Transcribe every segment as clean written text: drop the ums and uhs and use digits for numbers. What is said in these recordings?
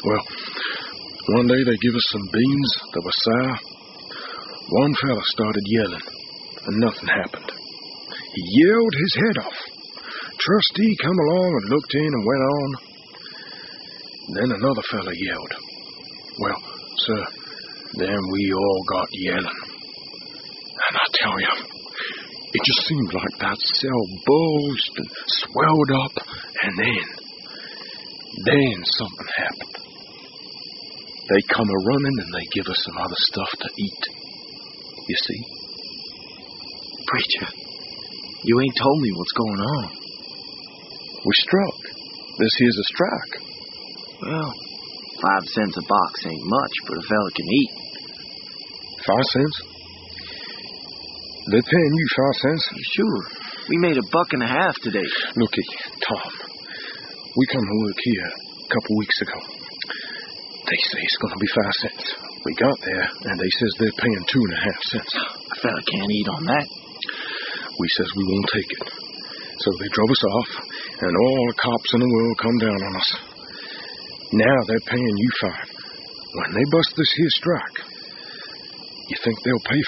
Well, one day they give us some beans that were sour. One fella started yelling, and nothing happened. He yelled his head off. Trustee come along and looked in and went on. Then another fella yelled. Well, sir, then we all got yelling. And I tell you, it just seemed like that cell bulged and swelled up, and then something happened. They come a-running and they give us some other stuff to eat. You see? Preacher, you ain't told me what's going on. We struck. This here's a strike. Well, 5 cents a box ain't much, but a fella can eat. 5 cents? They're paying you 5 cents? Sure. We made $1.50 today. Looky, Tom. We come to work here a couple weeks ago. They say it's going to be 5 cents. We got there, and they says they're paying 2.5 cents. A fella can't eat on that. We says we won't take it. So they drove us off, and all the cops in the world come down on us. Now they're paying you 5. When they bust this here strike, you think they'll pay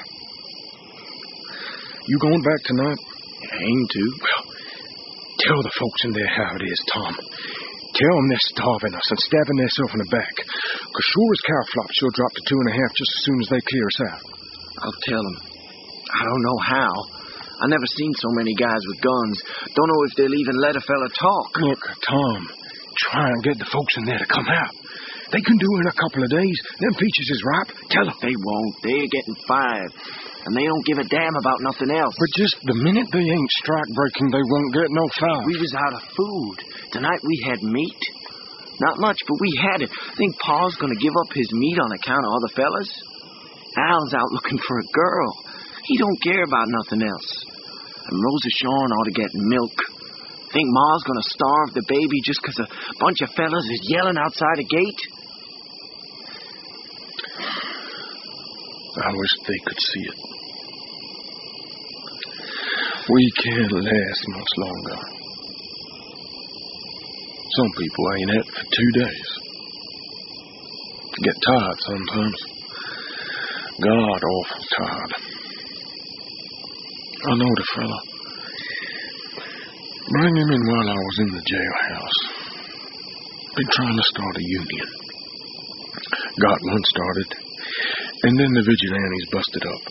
5? You going back tonight? I aim to. Well, tell the folks in there how it is, Tom. Tell them they're starving us and stabbing themselves in the back. Because sure as cow flop, she'll drop to 2.5 just as soon as they clear us out. I'll tell them. I don't know how. I never seen so many guys with guns. Don't know if they'll even let a fella talk. Look, Tom, try and get the folks in there to come out. They can do it in a couple of days. Them peaches is ripe. Tell them. They won't. They're getting fired. And they don't give a damn about nothing else. But just the minute they ain't strike-breaking, they won't get no fire. We was out of food. Tonight we had meat. Not much, but we had it. Think Pa's gonna give up his meat on account of other fellas? Al's out looking for a girl. He don't care about nothing else. And Rosa Shawn ought to get milk. Think Ma's gonna starve the baby just 'cause a bunch of fellas is yelling outside a gate? I wish they could see it. We can't last much longer. Some people ain't it for 2 days. Get tired sometimes. God, awful tired. I know the fella. Bring him in while I was in the jailhouse. Been trying to start a union. Got one started, and then the vigilantes busted up.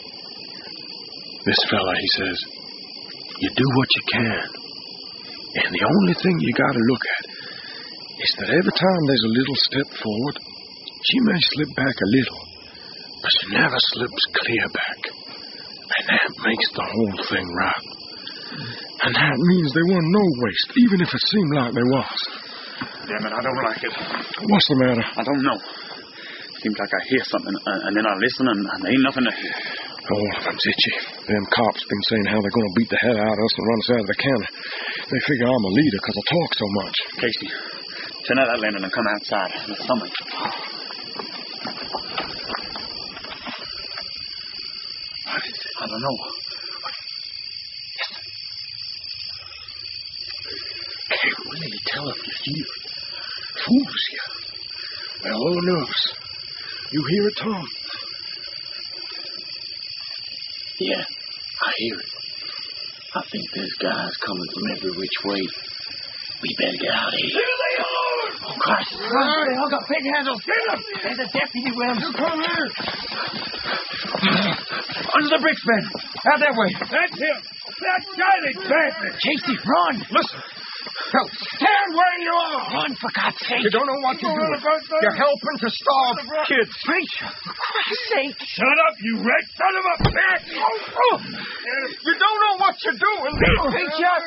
This fella, he says, you do what you can. And the only thing you gotta look at is that every time there's a little step forward, she may slip back a little, but she never slips clear back. And that makes the whole thing right. And that means there wasn't no waste, even if it seemed like there was. Damn it, I don't like it. What's the matter? I don't know. Seems like I hear something, and then I listen, and there ain't nothing to hear. All of them's itchy. Them cops been saying how they're going to beat the hell out of us and run us out of the county. They figure I'm a leader because I talk so much. Casey, turn out that lantern and come outside. There's someone. What is it? I don't know. Listen. Can't really tell if you hear it. Fools you. They're all nervous. You hear it, Tom? Yeah, I hear it. I think there's guys coming from every which way. We better get out of here. Here they are! Oh, Christ. Run, they all got big handles. Get them! There's a deputy with them. You come here! Under the bricks, Ben. Out that way. That's him! That guy they grabbed me! Casey, run! Listen! Now, stand where you are! Run, for God's sake. You don't know what you're doing. You're helping to starve kids. Preacher, for Christ's sake. Shut up, you red son of a bitch! You don't know what you're doing. Preacher!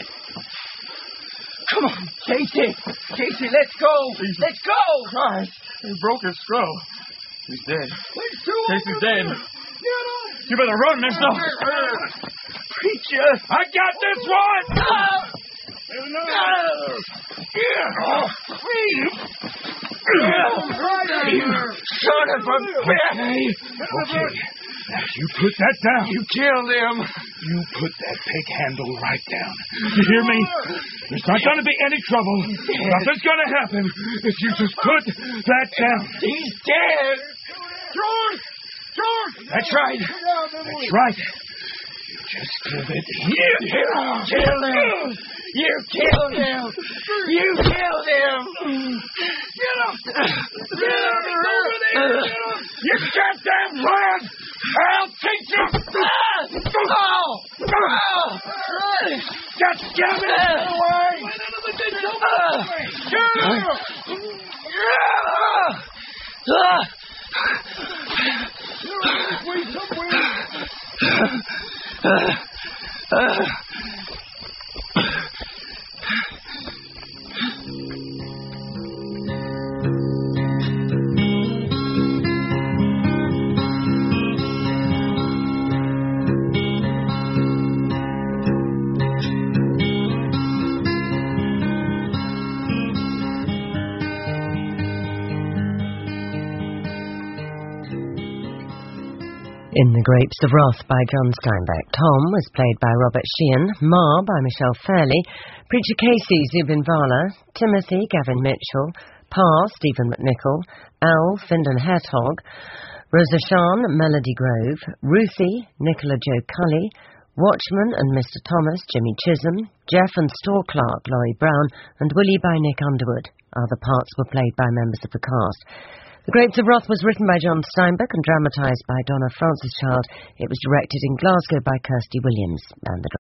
Come on, Casey. Casey, let's go. Let's go. Christ, he broke his skull. He's dead. Casey's dead. You better run, mister. Preacher. I got this one! Son of a bitch! Okay. You put that down. You killed him. You put that pig handle right down. You hear me? There's not going to be any trouble. Nothing's going to happen if you just put that down. He's dead. George! George! That's right. That's right. You just killed it. You killed him. You killed him. You killed him. Get him! Get him! Over there! You goddamn lad! I'll teach you! Just get him away! In The Grapes of Wrath by John Steinbeck, Tom was played by Robert Sheehan, Ma by Michelle Fairley, Preacher Casey, Zubin Vala, Timothy, Gavin Mitchell, Pa, Stephen McNichol, Al, Findan Hertog, Rosa Shan, Melody Grove, Ruthie, Nicola Jo Cully, Watchman and Mr. Thomas, Jimmy Chisholm, Jeff and Store Clark, Laurie Brown, and Willie by Nick Underwood. Other parts were played by members of the cast. The Grapes of Wrath was written by John Steinbeck and dramatised by Donna Frances Child. It was directed in Glasgow by Kirsty Williams. And the